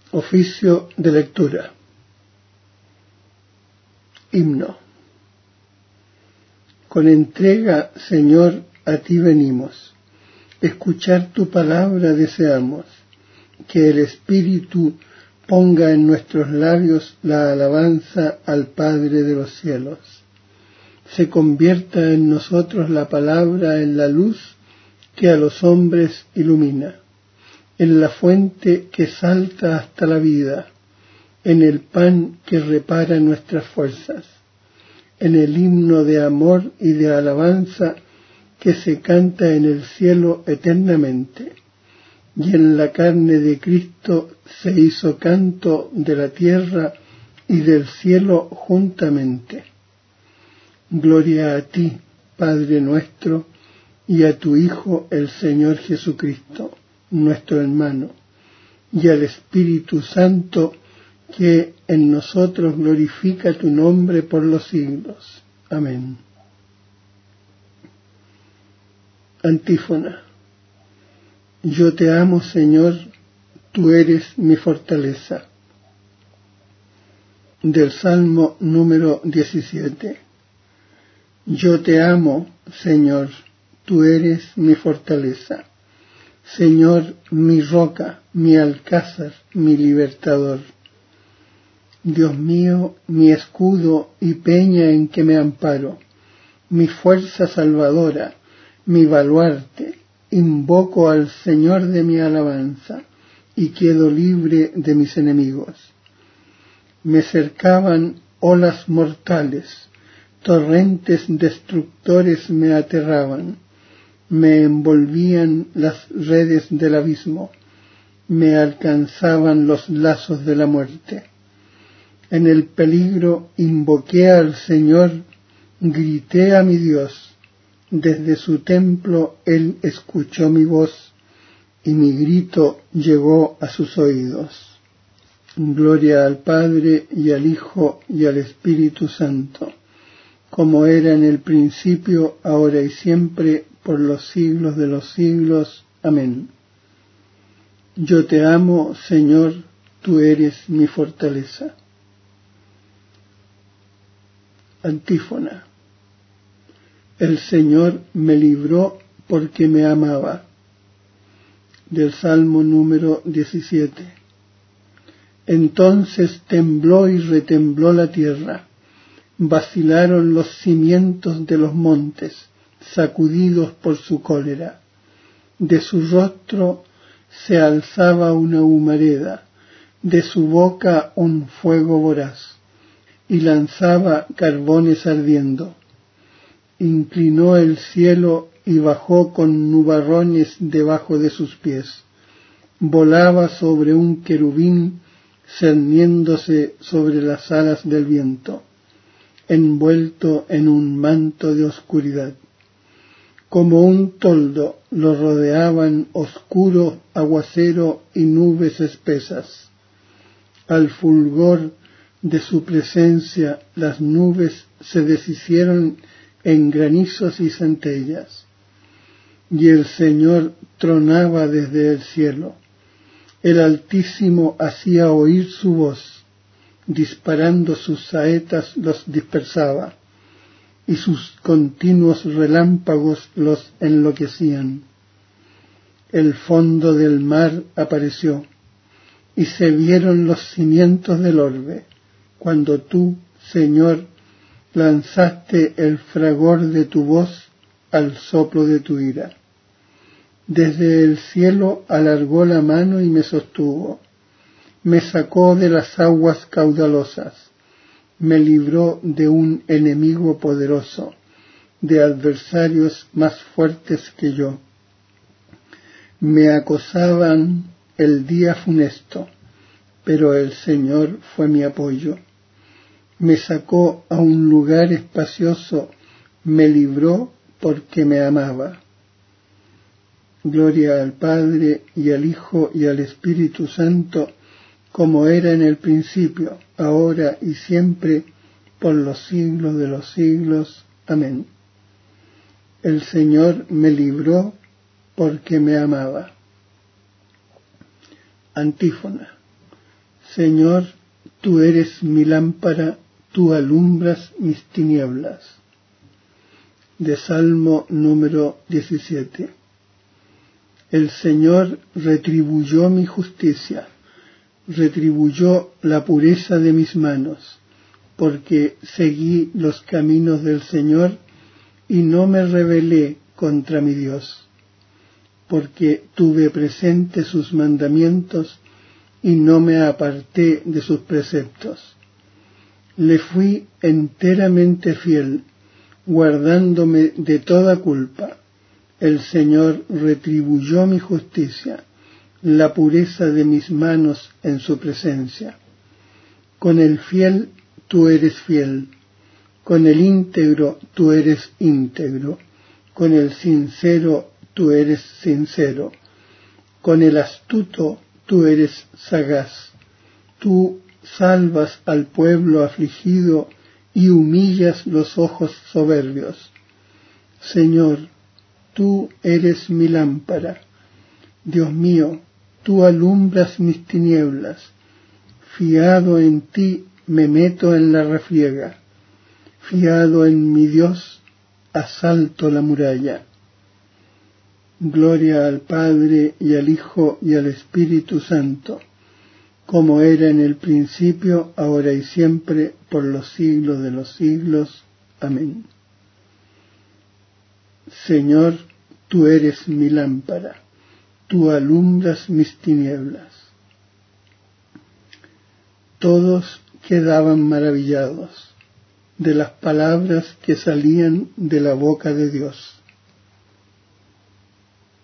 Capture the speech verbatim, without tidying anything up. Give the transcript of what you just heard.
Oficio de lectura. Himno. Con entrega, Señor, a ti venimos. Escuchar tu palabra deseamos. Que el Espíritu ponga en nuestros labios la alabanza al Padre de los cielos. Se convierta en nosotros la palabra en la luz que a los hombres ilumina, en la fuente que salta hasta la vida, en el pan que repara nuestras fuerzas, en el himno de amor y de alabanza que se canta en el cielo eternamente, y en la carne de Cristo se hizo canto de la tierra y del cielo juntamente. Gloria a ti, Padre nuestro, y a tu Hijo el Señor Jesucristo, nuestro hermano, y al Espíritu Santo, que en nosotros glorifica tu nombre por los siglos. Amén. Antífona. Yo te amo, Señor, tú eres mi fortaleza. Del Salmo número diecisiete. Yo te amo, Señor, tú eres mi fortaleza. Señor, mi roca, mi alcázar, mi libertador. Dios mío, mi escudo y peña en que me amparo, mi fuerza salvadora, mi baluarte, invoco al Señor de mi alabanza y quedo libre de mis enemigos. Me cercaban olas mortales, torrentes destructores me aterraban, me envolvían las redes del abismo, me alcanzaban los lazos de la muerte. En el peligro invoqué al Señor, grité a mi Dios. Desde su templo Él escuchó mi voz y mi grito llegó a sus oídos. Gloria al Padre y al Hijo y al Espíritu Santo, como era en el principio, ahora y siempre, por los siglos de los siglos. Amén. Yo te amo, Señor, tú eres mi fortaleza. Antífona. El Señor me libró porque me amaba. Del Salmo número diecisiete. Entonces tembló y retembló la tierra, vacilaron los cimientos de los montes, sacudidos por su cólera. De su rostro se alzaba una humareda, de su boca un fuego voraz, y lanzaba carbones ardiendo. Inclinó el cielo y bajó con nubarrones debajo de sus pies. Volaba sobre un querubín, cerniéndose sobre las alas del viento, envuelto en un manto de oscuridad. Como un toldo lo rodeaban oscuro aguacero y nubes espesas. Al fulgor de su presencia las nubes se deshicieron en granizos y centellas, y el Señor tronaba desde el cielo. El Altísimo hacía oír su voz, disparando sus saetas los dispersaba, y sus continuos relámpagos los enloquecían. El fondo del mar apareció, y se vieron los cimientos del orbe, cuando tú, Señor, lanzaste el fragor de tu voz al soplo de tu ira. Desde el cielo alargó la mano y me sostuvo, me sacó de las aguas caudalosas, me libró de un enemigo poderoso, de adversarios más fuertes que yo. Me acosaban el día funesto, pero el Señor fue mi apoyo. Me sacó a un lugar espacioso, me libró porque me amaba. Gloria al Padre y al Hijo y al Espíritu Santo, como era en el principio, ahora y siempre, por los siglos de los siglos. Amén. El Señor me libró porque me amaba. Antífona. Señor, tú eres mi lámpara, tú alumbras mis tinieblas. De Salmo número diecisiete. El Señor retribuyó mi justicia, retribuyó la pureza de mis manos, porque seguí los caminos del Señor y no me rebelé contra mi Dios, porque tuve presente sus mandamientos y no me aparté de sus preceptos. Le fui enteramente fiel, guardándome de toda culpa. El Señor retribuyó mi justicia, la pureza de mis manos en su presencia. Con el fiel tú eres fiel, con el íntegro tú eres íntegro, con el sincero tú eres sincero, con el astuto tú eres sagaz. Tú salvas al pueblo afligido y humillas los ojos soberbios. Señor, tú eres mi lámpara. Dios mío, tú alumbras mis tinieblas. Fiado en ti me meto en la refriega. Fiado en mi Dios, asalto la muralla. Gloria al Padre y al Hijo y al Espíritu Santo, como era en el principio, ahora y siempre, por los siglos de los siglos. Amén. Señor, tú eres mi lámpara, tú alumbras mis tinieblas. Todos quedaban maravillados de las palabras que salían de la boca de Dios.